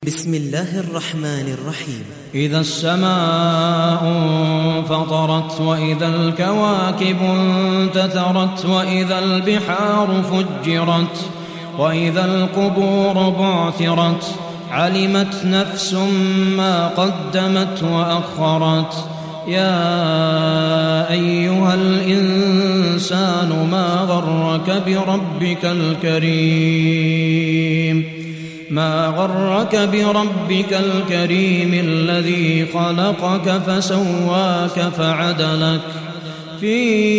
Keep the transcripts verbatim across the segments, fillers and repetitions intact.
بسم الله الرحمن الرحيم. إذا السماء انفطرت وإذا الكواكب انتثرت وإذا البحار فجرت وإذا القبور بعثرت علمت نفس ما قدمت وأخرت. يا أيها الإنسان ما غرك بربك الكريم ما غرك بربك الكريم الذي خلقك فسواك فعدلك في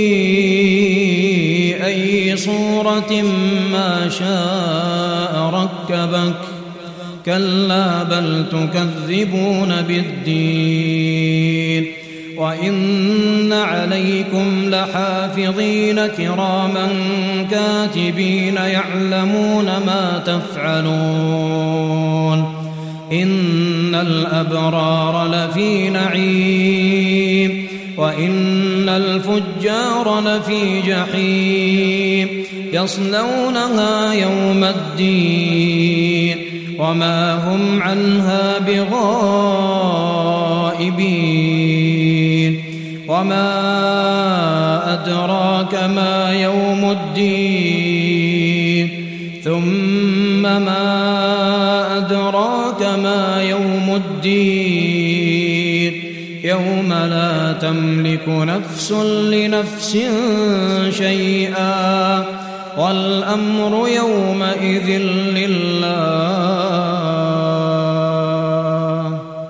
أي صورة ما شاء ركبك. كلا بل تكذبون بالدين وإن عليكم لحافظين كراما كاتبين يعلمون ما تفعلون. إن الأبرار لفي نعيم وإن الفجار لفي جحيم يصلونها يوم الدين وما هم عنها بغائبين. وما أدراك ما يوم الدين ثم ما أدراك ما يوم الدين يوم لا تملك نفس لنفس شيئا والأمر يومئذ لله.